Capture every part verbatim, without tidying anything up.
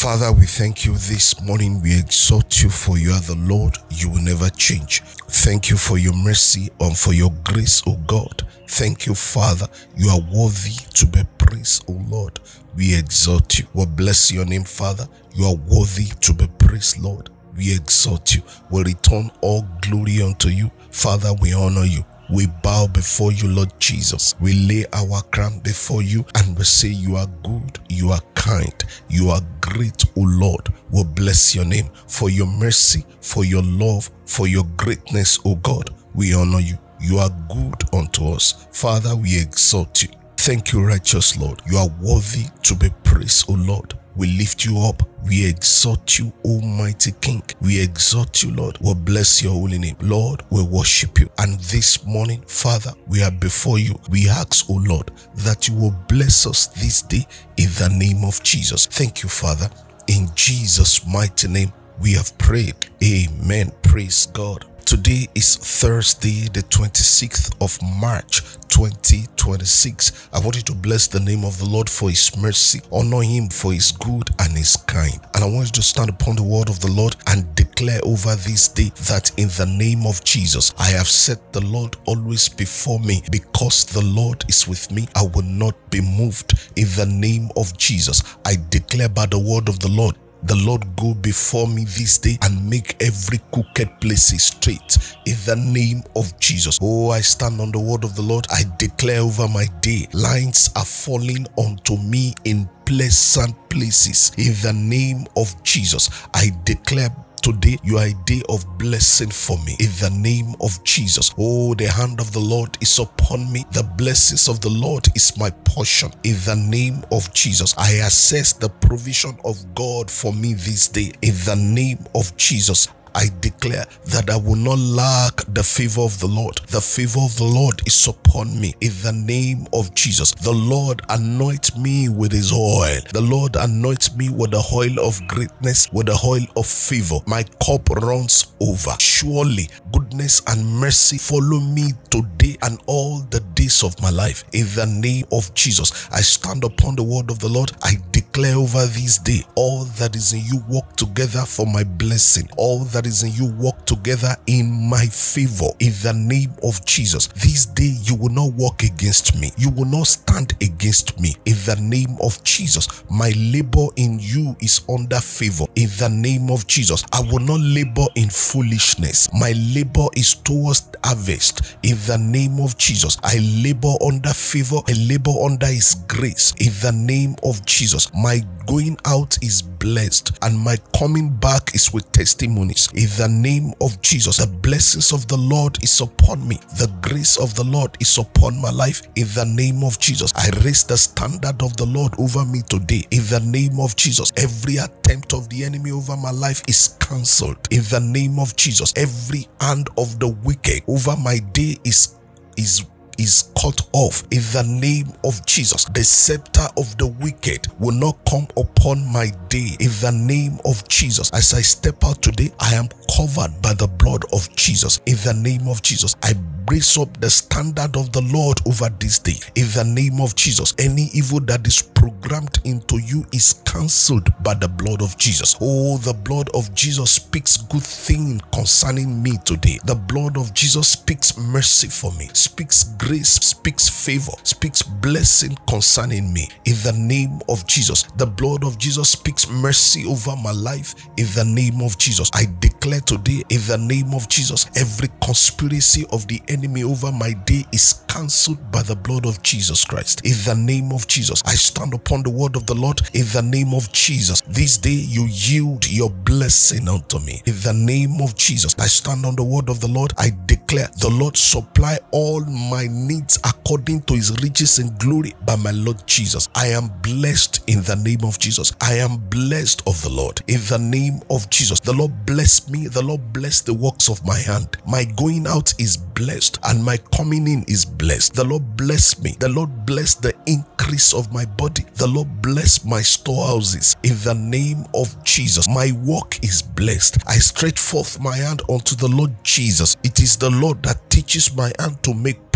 Father, we thank you this morning. We exalt you, for you are the Lord. You will never change. Thank you for your mercy and for your grace, O God. Thank you, Father. You are worthy to be praised, O Lord. We exalt you. We bless your name, Father. You are worthy to be praised, Lord. We exalt you. We return all glory unto you. Father, we honor you. We bow before you, Lord Jesus. We lay our crown before you and we say you are good, you are kind, you are great, O Lord. We bless your name for your mercy, for your love, for your greatness, O God. We honor you. You are good unto us. Father, we exalt you. Thank you, righteous Lord. You are worthy to be praised, O Lord. We lift you up. We exalt you, Almighty King. We exalt you, Lord. We bless your holy name. Lord, we worship you. And this morning, Father, we are before you. We ask, O Lord, that you will bless us this day in the name of Jesus. Thank you, Father. In Jesus' mighty name, we have prayed. Amen. Praise God. Today is Thursday, the twenty-sixth of March, twenty twenty-six. I want you to bless the name of the Lord for his mercy, honor him for his good and his kind. And I want you to stand upon the word of the Lord and declare over this day that in the name of Jesus, I have set the Lord always before me. Because the Lord is with me, I will not be moved. In the name of Jesus, I declare by the word of the Lord, the Lord go before me this day and make every crooked place straight in the name of Jesus. Oh, I stand on the word of the Lord. I declare over my day, lines are falling onto me in pleasant places in the name of Jesus. I declare today, you are a day of blessing for me in the name of Jesus. Oh, the hand of the Lord is upon me. The blessings of the Lord is my portion in the name of Jesus. I assess the provision of God for me this day in the name of Jesus. I declare that I will not lack the favor of the Lord. The favor of the Lord is upon me in the name of Jesus. The Lord anoints me with his oil. The Lord anoints me with the oil of greatness, with the oil of favor. My cup runs over. Surely goodness and mercy follow me today and all the days of my life. In the name of Jesus, I stand upon the word of the Lord. I declare over this day, all that is in you work together for my blessing. All that is in you work together in my favor in the name of Jesus. This day you will not work against me. You will not stand against me in the name of Jesus. My labor in you is under favor in the name of Jesus. I will not labor in foolishness. My labor is towards harvest in the name of Jesus. I labor under favor. I labor under his grace in the name of Jesus. My going out is blessed and my coming back is with testimonies in the name of Jesus. The blessings of the Lord is upon me. The grace of the Lord is upon my life in the name of Jesus. I raise the standard of the Lord over me today in the name of Jesus. Every attempt of the enemy over my life is cancelled in the name of Jesus. Every hand of the wicked over my day is is is cut off in the name of Jesus. The scepter of the wicked will not come upon my day in the name of Jesus. As I step out today, I am covered by the blood of Jesus in the name of Jesus. I raise up the standard of the Lord over this day in the name of Jesus. Any evil that is programmed into you is cancelled by the blood of Jesus. Oh, the blood of Jesus speaks good thing concerning me today. The blood of Jesus speaks mercy for me, speaks grace, speaks favor, speaks blessing concerning me in the name of Jesus. The blood of Jesus speaks mercy over my life in the name of Jesus. I declare today in the name of Jesus, every conspiracy of the enemy over my day is cancelled by the blood of Jesus Christ. In the name of Jesus, I stand upon the word of the Lord in the name of Jesus. This day you yield your blessing unto me. In the name of Jesus, I stand on the word of the Lord. I declare the Lord supply all my needs according to his riches and glory by my Lord Jesus. I am blessed in the name of Jesus. I am blessed of the Lord in the name of Jesus. The Lord bless me. The Lord bless the works of my hand. My going out is blessed and my coming in is blessed. The Lord bless me. The Lord bless the increase of my body. The Lord bless my storehouses in the name of Jesus. My work is blessed. I stretch forth my hand unto the Lord Jesus. It is the Lord that teaches my hand to make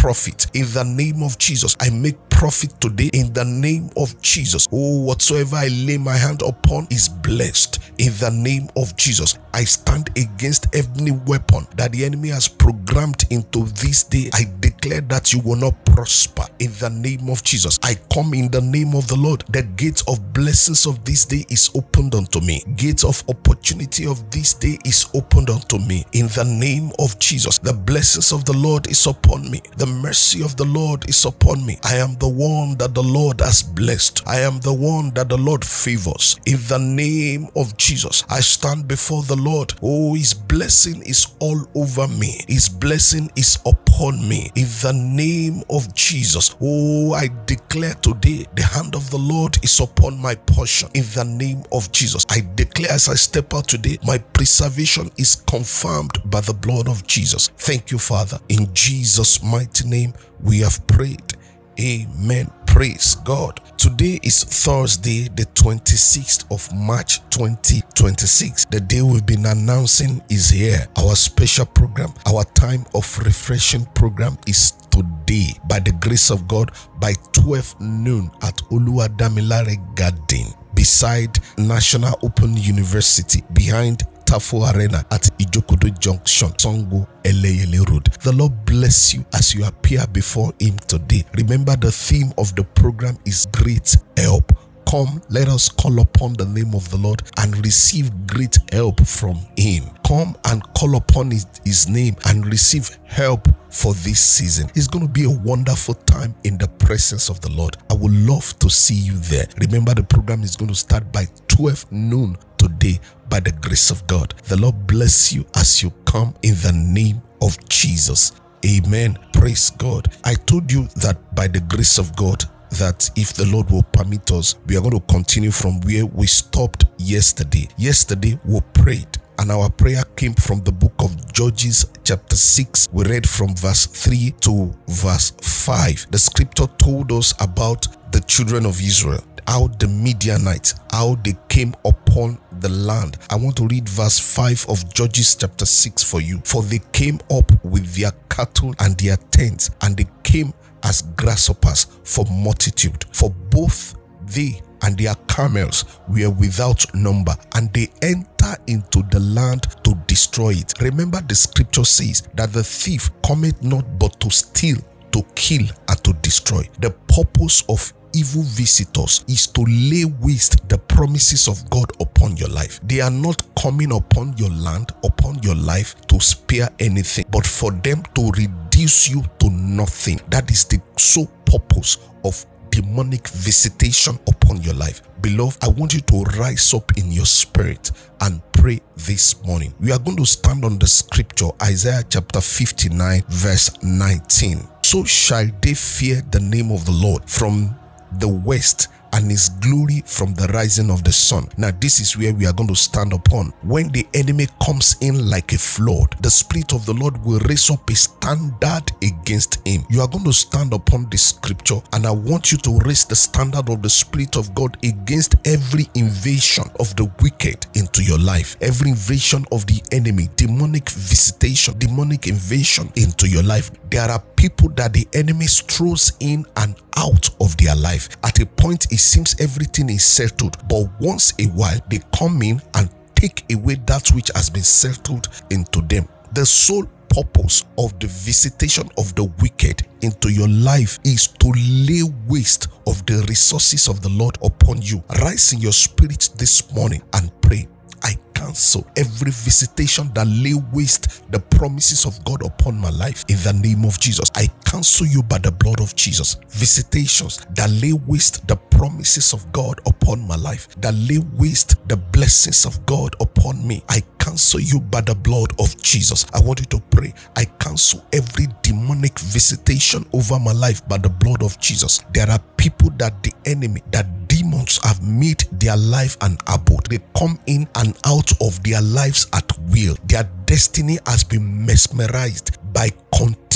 profit in the name of Jesus. I make profit today in the name of Jesus. Oh, whatsoever I lay my hand upon is blessed in the name of Jesus. I stand against every weapon that the enemy has programmed into this day. I declare that you will not prosper in the name of Jesus. I come in the name of the Lord. The gates of blessings of this day is opened unto me. Gates of opportunity of this day is opened unto me in the name of Jesus. The blessings of the Lord is upon me. The mercy of the Lord is upon me. I am the one that the Lord has blessed. I am the one that the Lord favors in the name of Jesus. I stand before the Lord. Oh, his blessing is all over me. His blessing is upon me in the name of Jesus. Oh, I declare today the hand of the Lord is upon my portion in the name of Jesus. I declare as I step out today, my preservation is confirmed by the blood of Jesus. Thank you, Father. In Jesus' mighty name we have prayed. Amen. Praise God. Today is Thursday, the twenty-sixth of March twenty twenty-six. The day we've been announcing is here. Our special program, our time of refreshing program is today by the grace of God by twelve noon at Oluwadamilare Garden beside National Open University behind Tafo Arena at Ijokodo Junction, Songo, Eleyele Road. The Lord bless you as you appear before him today. Remember, the theme of the program is great help. Come, let us call upon the name of the Lord and receive great help from him. Come and call upon his, his name and receive help for this season. It's going to be a wonderful time in the presence of the Lord. I would love to see you there. Remember, the program is going to start by twelve noon today by the grace of God. The Lord bless you as you come in the name of Jesus. Amen. Praise God. I told you that by the grace of God, that if the Lord will permit us, we are going to continue from where we stopped yesterday. Yesterday we prayed, and our prayer came from the book of Judges chapter six. We read from verse three to verse five. The scripture told us about the children of Israel, how the Midianites, how they came upon the land. I want to read verse five of Judges chapter six for you. For they came up with their cattle and their tents, and they came as grasshoppers for multitude. For both they and their camels were without number, and they enter into the land to destroy it. Remember, the scripture says that the thief cometh not but to steal, to kill, and to destroy. The purpose of evil visitors is to lay waste the promises of God upon your life. They are not coming upon your land, upon your life to spare anything, but for them to reduce you to nothing. That is the sole purpose of demonic visitation upon your life. Beloved, I want you to rise up in your spirit and pray this morning. We are going to stand on the scripture, Isaiah chapter fifty-nine verse nineteen. So shall they fear the name of the Lord from the west, and his glory from the rising of the sun. Now this is where we are going to stand upon. When the enemy comes in like a flood, the Spirit of the Lord will raise up a standard against him. You are going to stand upon this scripture, and I want you to raise the standard of the Spirit of God against every invasion of the wicked into your life, every invasion of the enemy, demonic visitation, demonic invasion into your life. There are people that the enemy throws in and out of their life. At a point, it seems everything is settled, but once a while, they come in and take away that which has been settled into them. The sole purpose of the visitation of the wicked into your life is to lay waste of the resources of the Lord upon you. Rise in your spirit this morning and pray. I cancel every visitation that lay waste the promises of God upon my life in the name of Jesus. I cancel you by the blood of Jesus. Visitations that lay waste the promises of God upon my life, that lay waste the blessings of God upon me, I cancel you by the blood of Jesus. I want you to pray. I cancel every demonic visitation over my life by the blood of Jesus. There are people that the enemy, that demons have made their life an abode. They come in and out of their lives at will. Their destiny has been mesmerized by continuous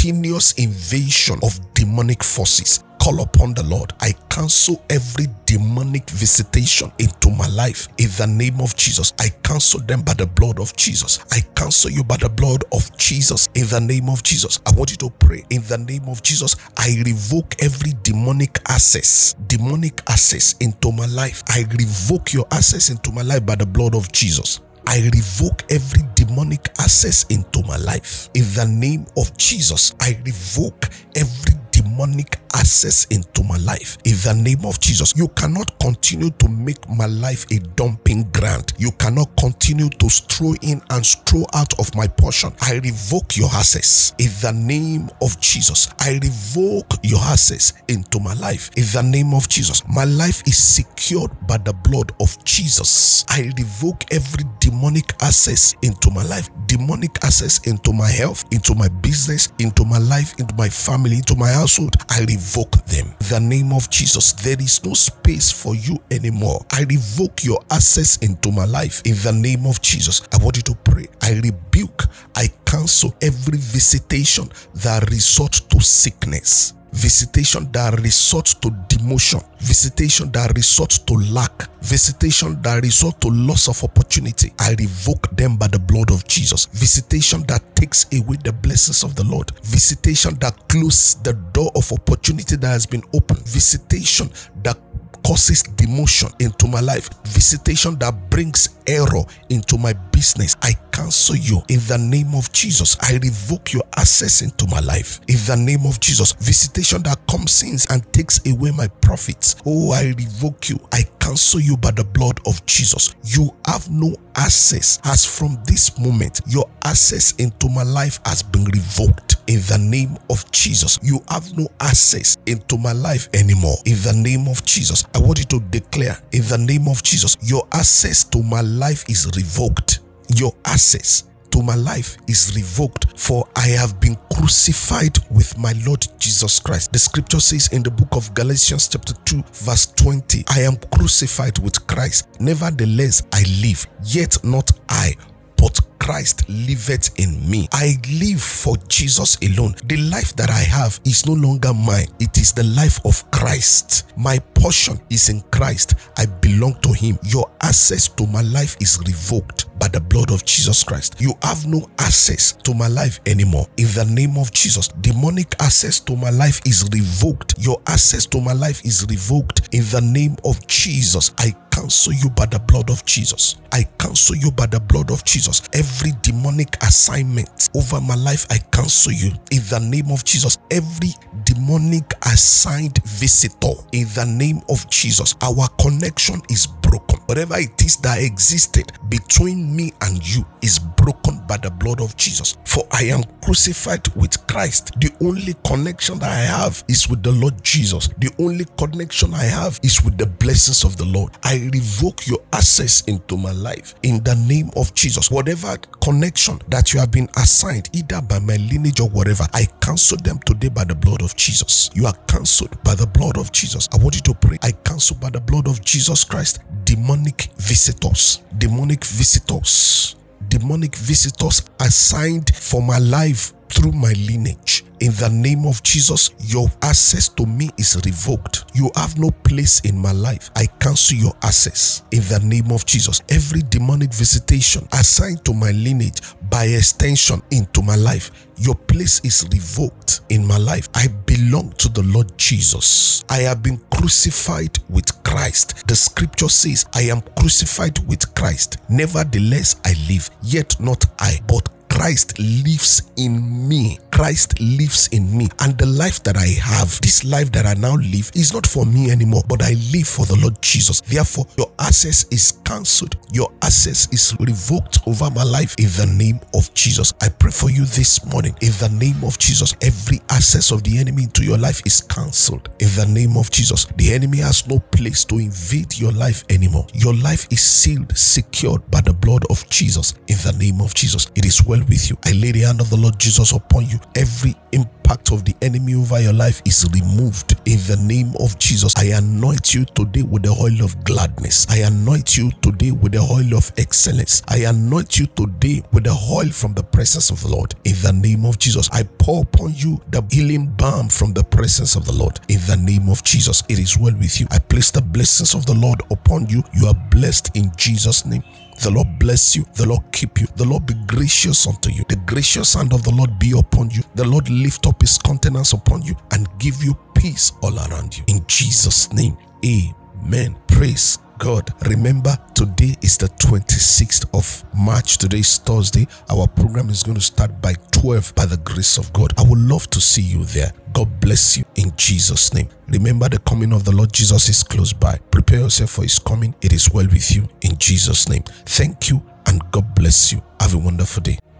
continuous invasion of demonic forces. Call upon the Lord. I cancel every demonic visitation into my life in the name of Jesus. I cancel them by the blood of Jesus. I cancel you by the blood of Jesus in the name of Jesus. I want you to pray in the name of Jesus. I revoke every demonic access, demonic access into my life. I revoke your access into my life by the blood of Jesus. I revoke every demonic access into my life in the name of Jesus. I revoke every demonic access into my life in the name of Jesus. You cannot continue to make my life a dumping ground. You cannot continue to strew in and strew out of my portion. I revoke your access in the name of Jesus. I revoke your access into my life in the name of Jesus. My life is secured by the blood of Jesus. I revoke every demonic access into my life, demonic access into my health, into my business, into my life, into my family, into my household. I revoke them. In the name of Jesus, there is no space for you anymore. I revoke your access into my life in the name of Jesus. I want you to pray. I rebuke, I cancel every visitation that resorts to sickness, visitation that resorts to demotion, visitation that resorts to lack, visitation that resorts to loss of opportunity. I revoke them by the blood of Jesus. Visitation that takes away the blessings of the Lord, visitation that closes the door of opportunity that has been opened, visitation that causes demotion into my life, visitation that brings error into my business. I cancel you in the name of Jesus. I revoke your access into my life in the name of Jesus. Visitation that comes in and takes away my profits. Oh, I revoke you. I cancel you by the blood of Jesus. You have no access. As from this moment, your access into my life has been revoked in the name of Jesus. You have no access into my life anymore in the name of Jesus. I want you to declare in the name of Jesus, your access to my life is revoked. Your access to my life is revoked, for I have been crucified with my Lord Jesus Christ. The scripture says in the book of Galatians chapter two verse twenty, I am crucified with Christ. Nevertheless I live, yet not I, but Christ liveth in me. I live for Jesus alone. The life that I have is no longer mine. It is the life of Christ. My portion is in Christ. I belong to him. Your access to my life is revoked by the blood of Jesus Christ. You have no access to my life anymore. In the name of Jesus, demonic access to my life is revoked. Your access to my life is revoked. In the name of Jesus, I cancel you by the blood of Jesus. I cancel you by the blood of Jesus. Every demonic assignment over my life, I cancel you in the name of Jesus. Every demonic assigned visitor, in the name of Jesus, our connection is broken. Whatever it is that existed between me and you is broken by the blood of Jesus. For I am crucified with Christ. The only connection that I have is with the Lord Jesus. The only connection I have is with the blessings of the Lord. I revoke your access into my life in the name of Jesus. Whatever connection that you have been assigned, either by my lineage or whatever, I cancel them today by the blood of Jesus. You are cancelled by the blood of Jesus. I want you to pray. I cancel by the blood of Jesus Christ demonic visitors, demonic visitors, demonic visitors assigned for my life through my lineage. In the name of Jesus, your access to me is revoked. You have no place in my life. I cancel your access in the name of Jesus. Every demonic visitation assigned to my lineage, by extension into my life, your place is revoked in my life. I belong to the Lord Jesus. I have been crucified with Christ. The scripture says, I am crucified with Christ. Nevertheless, I live, yet not I, but Christ lives in me. Christ lives in me. And the life that I have, this life that I now live, is not for me anymore, but I live for the Lord Jesus. Therefore, your access is cancelled. Your access is revoked over my life in the name of Jesus. I pray for you this morning. In the name of Jesus, every access of the enemy into your life is cancelled. In the name of Jesus, the enemy has no place to invade your life anymore. Your life is sealed, secured by the blood of Jesus. In the name of Jesus, it is well with you. I lay the hand of the Lord Jesus upon you. Every imp impact of the enemy over your life is removed in the name of Jesus. I anoint you today with the oil of gladness. I anoint you today with the oil of excellence. I anoint you today with the oil from the presence of the Lord. In the name of Jesus, I pour upon you the healing balm from the presence of the Lord. In the name of Jesus, it is well with you. I place the blessings of the Lord upon you. You are blessed in Jesus' name. The Lord bless you. The Lord keep you. The Lord be gracious unto you. The gracious hand of the Lord be upon you. The Lord lift up his countenance upon you and give you peace all around you. In Jesus' name, amen. Praise God. Remember, today is the twenty-sixth of March. Today is Thursday. Our program is going to start by twelve by the grace of God. I would love to see you there. God bless you in Jesus' name. Remember, the coming of the Lord Jesus is close by. Prepare yourself for his coming. It is well with you in Jesus' name. Thank you and God bless you. Have a wonderful day.